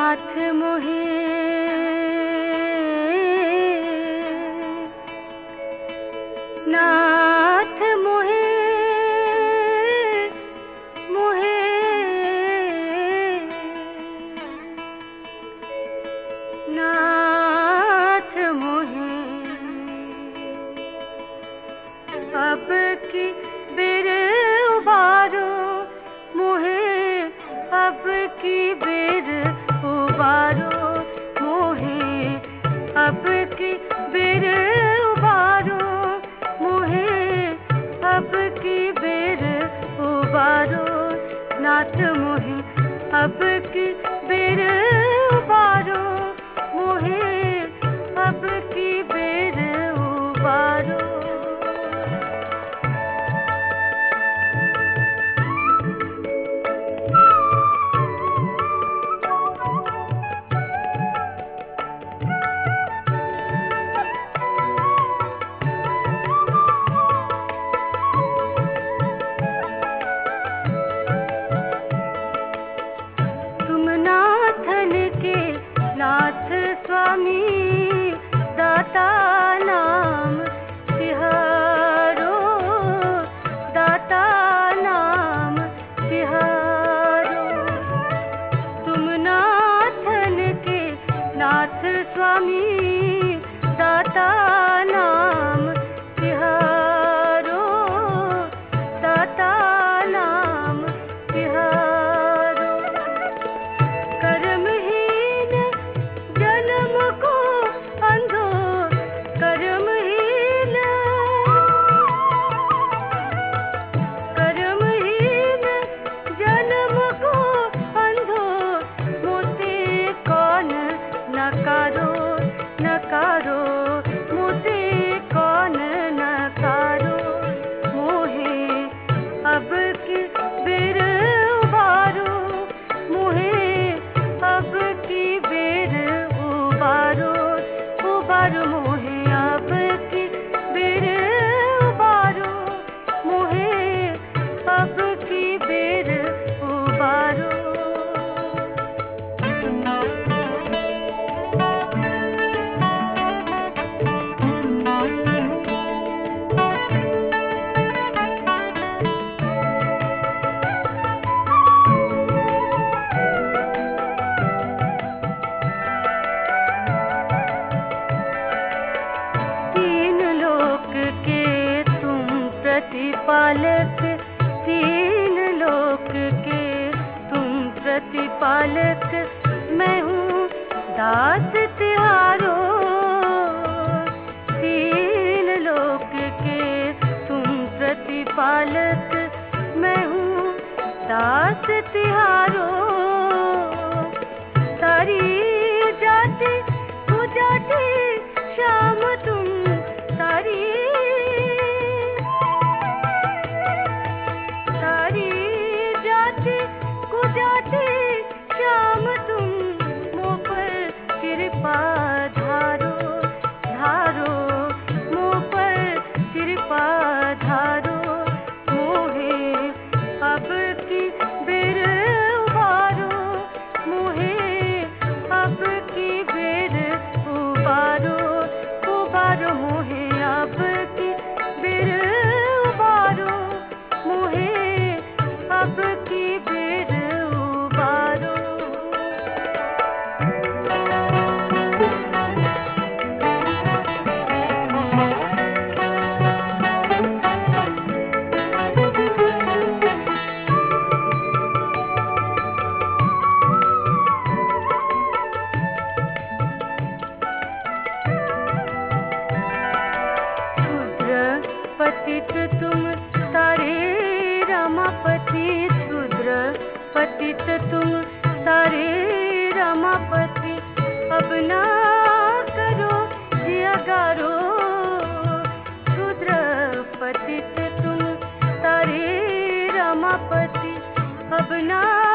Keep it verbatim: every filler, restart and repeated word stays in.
नाथ मोहे नाथ मोहे मोहे नाथ मोहे अब की बेर उबारो मोहे अब की बेर उबारो मोहे अब की बेर उबारो मोहे अब की बेर उबारो नाथ मोहे अब की बेर उबारो मोहे अब की बेर उबारो। नाथ स्वामी दाता नाम तिहारो दाता नाम तिहारो तुम नाथन के नाथ स्वामी दाता नाम तिहारो दाता नाम तिहारो कर्महीन जन्म को अंधो कर्महीन कर्महीन जन्म को अंधो मोते कौन नकारो नकारो मोते कौन नकारो मोहे अब की बेर उबारो मोहे अब की बेर उबारो उबारो मोहे अब की बेर उबारो मोहे अब की बेर उबारो। प्रतिपालक तीन लोक के तुम प्रतिपालक मैं हूँ दास तिहारो तीन लोक के तुम प्रतिपालक मैं हूँ दास तिहारो सारी जाति पूजाती श्याम तुम सारी जाते श्याम तुम मुँह पर कृपा धारो धारो मुँह पर कृपा धारो मोहे अब की बेर उबारो मोहे अब की बेर उबारो उबारो मोहे अब की बेर उबारो मोहे अब की बेर उबारो। पतित तुम सारे रमापति शूद्र पतित तुम सारे रमापति अब ना करो जियागारो शूद्र पतित तुम सारे रमापति अब ना